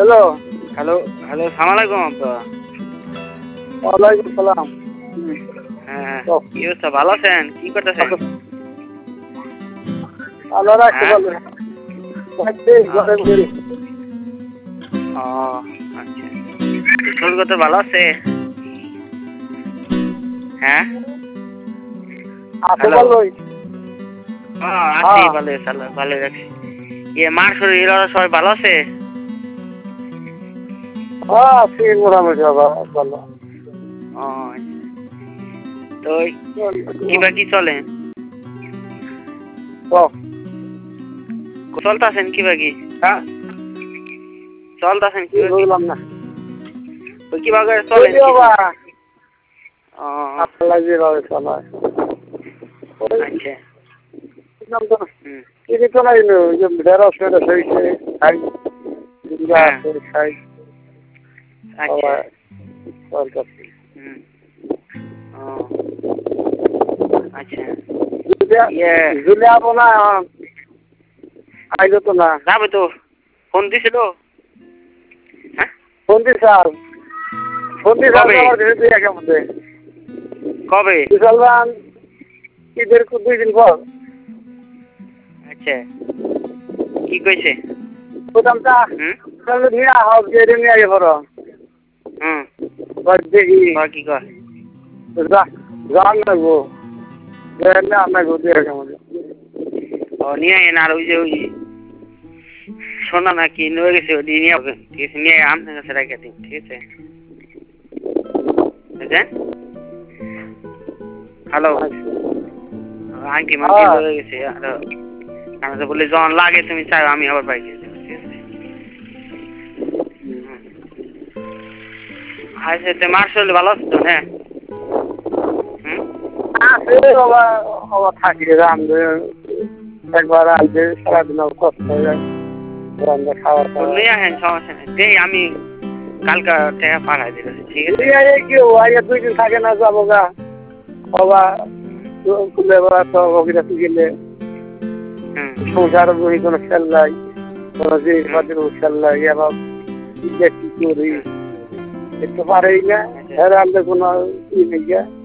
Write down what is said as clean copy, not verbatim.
Hello. Hello hello, সালাম আলাইকুম আপা। ওয়ালাইকুম সালাম। হ্যাঁ, তো কি অবস্থা, ভালো আছেন? কি করতেছেন? আল্লাহ রাখতে হ্যাঁ? পারবে। ঘরে ঘুরে ও আচ্ছা, শরীর কত ভালো আছে? হ্যাঁ, আছে হ্যালো। ভালোই। আছি ভালো, ভালো রাখছি। মার শরীর ওরা সবাই ভালো আছে? হ্যাঁ আছি মোটামুটি ভালো। ও আচ্ছা, তো কি চলে? চলতেছেন কি? হ্যাঁ চলতেছেন কি বললাম না। তো কিভাবে চলেন? ও আল্লাহ যেভাবে চলায়। আচ্ছা, কিছু তো নাই যে ঢেঁড়স মেঢস হয়েছে খাই ঝিঙ্গা হ্যাঁ। আছে খাই আচ্ছা, চলতেছে। ও আচ্ছা, ঝুলে যাবো না আইলো তো না। যাবে তো, ফোন দিছিল? হ্যাঁ, ফোন দিস কবে? আমার ঘরে দুই একের মধ্যে কবে? বিশালবান ঈদের 2 দিন পর। আচ্ছা, কি কইছে? প্রথমটা নিয়ে হোক যে নিয়ে আগে পড়ো হুম, দেখি কি কর? রান লাগবো আপনাকে দুই একের মধ্যে। ও নিয়ে আইন, আর ওই যে সোনা নাকি নয়ে গেছে, ওই নিয়ে হবে। ঠিক আছে, নিয়ে আপনার কাছে রেখে দিন। ঠিক আছে, বুঝলেন? হ্যালো, আংটি মাংটি লয়ে গেছে। আর আমি তো বলি যখন লাগে তুমি চাও আমি আবার বাইকে যাবো। ঠিক আছে, আচ্ছা, তো মার শরীর ভালো আছে তো? হ্যাঁ, থাকি একবার আনতে সারাদিন কষ্ট হয়ে যায় খাওয়া দাওয়া। নিয়ে আসেন, সমস্যা নেই। দেই আমি কালকে টাকা পাঠাই দিতেছি। ঠিক আছে, কি 2 দিন থাকে না যাবো গা বাবা খুলে তো অভিরাতি গেলে সংসার বই কোনো খেল নাই কোনো জিনিসপাতির খেল নাই এবার কি করি একটু পারেই না এর আনতে কোনো ই নেই।